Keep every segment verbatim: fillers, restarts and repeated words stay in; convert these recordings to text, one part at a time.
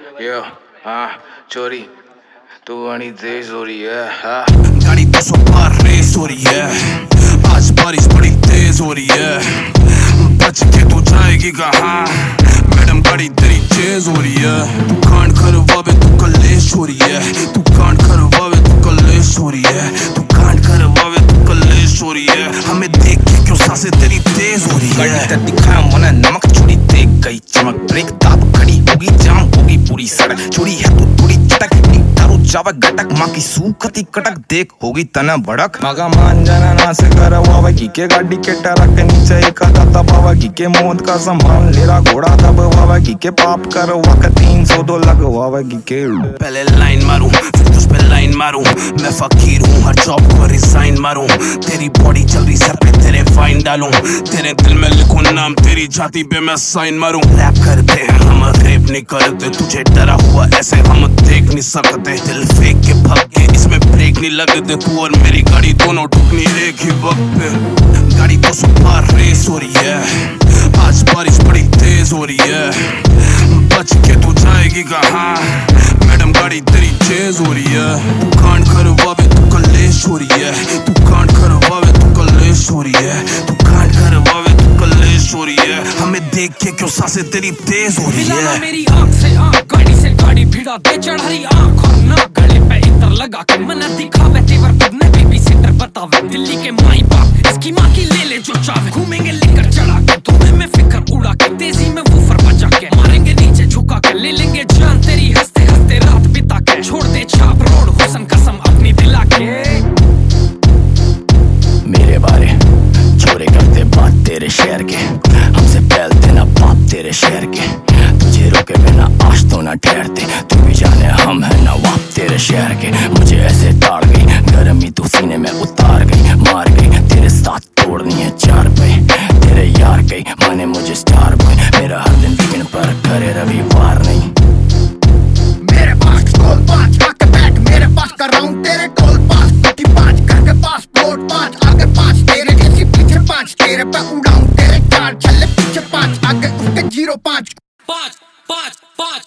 यो हाँ चोरी तू बड़ी तेज हो रही है हाँ। गाड़ी दो सौ पार रेस हो रही है, आज बारिश बड़ी तेज हो रही है, बच के तू जाएगी कहाँ मैडम गाड़ी तेरी तेज हो रही है। तू कांड करवावे तू कलेश हो रही है, तू कांड करवावे तू कलेश हो रही है, तू कांड करवावे तू कलेश हो रही है। हमें देख के क्यों सांसें तेरी तेज हो रही है। गाड़ी तेरी दिखाया मना नमक चोरी देख गई चमक, ब्रेक दाब खड़ी होगी जाम होगी पूरी सड़क, चोरी है तू थोड़ी चटक तारू चावक गटक माँ की सूखती कटक देख होगी तना भड़क। मगा मान जाना ना से करवावा की के गाड़ी के टरक नीचे एक दाता बाबा की के मौत का संभाल लेरा घोड़ा दबवावा की के पाप करवा का तीन सौ दो लगवावा की के। पहले लाइन मारूं फिर तुझ पे लाइन मारूं, मैं फकीर हूँ हर जॉब को रिजाइन मारूं, तेरी बॉडी चल रही सर पे तेरे फाइन डालूं, तेरे दिल में लिखूं नाम तेरी जाति पे मैं साइन मारूं। रैप करते हैं हम रेप नहीं करते, तुझे डरा हुआ ऐसे हम देख नहीं सकते, दिल फेंक के भाग के इसमें ब्रेक नहीं लगते, तू और मेरी गाड़ी दोनों ठुकनी एक ही वक्त पे। गाड़ी दो सौ पार रेस हो रही है, आज बारिश बड़ी तेज हो रही है, बच के तू जाएगी कहाँ मैडम गाड़ी तेरी तेज हो रही है। तू कांड करवावे तू कलेश हो रही है, तू कांड करवावे तू कलेश हो रही है, तू कांड करवावे तू कलेश हो रही है। हमें देख के क्यों सांसें तेरी तेज हो रही है। मेरी आँख से आँख गाड़ी से गाड़ी भिड़ा दे चढ़ी आँख और नाक गले पे इतर लगा के मन दिखावे तेवर खुदने बेबी सिटर बतावे दिल्ली के माई बाप इसकी माँ की ले ले जो चावे, घूमेंगे लेकर चढ़ा के तुम्हें में फिक्र उड़ा के तेजी में वूफर बजा के मारेंगे नीचे झुका के ले लेंगे जान तेरी हंसते हंसते रात बिता के छोड़ दे छाप रोड हुसन कसम अपनी दिला के। मेरे बारे चोरी करते बात तेरे शहर के, हमसे फैलते ना बात तेरे शहर के, तुझे रोके बिना आज तो ना ठहरते, तू भी जाने हम है नवाब तेरे शहर के। मुझे ऐसे ताड़ गई गर्मी तू सीने में उतार गई, मार गई तेरे साथ तोड़नी है चार पे, तेरे यार गई माने मुझे स्टार बॉय, मेरा हर दिन वीकेंड पर करे रविवार नहीं। मेरे पास गोल पाँच आके बैठ मेरे पास कर रहा हूँ तेरे गोल पास, की पाँच घर के पास प्लॉट पाँच आगे पाँच तेरे जैसी पीछे पाँच, तेरे पे उड़ाऊं तेरे चार चले पीछे पाँच आगे उसके जीरो पाँच पाँच पाँच पाँच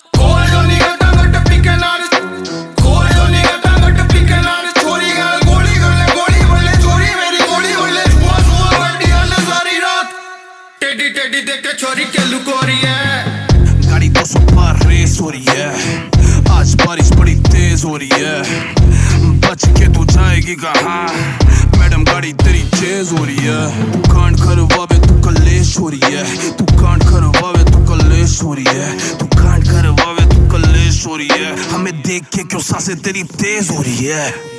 चोरी के लुकोरी है। गाड़ी दो सौ पार रेस हो रही है, आज बारिश बड़ी तेज हो रही है, बच के तू जाएगी कहाँ मैडम गाड़ी तेरी तेज हो रही है। तू कांड करवावे तू कलेश हो रही है, तू कांड करवावे तू कलेश हो रही है, तू कांड करवावे तू कलेश हो रही है। हमें देख के क्यों सांसें तेरी तेज हो रही है।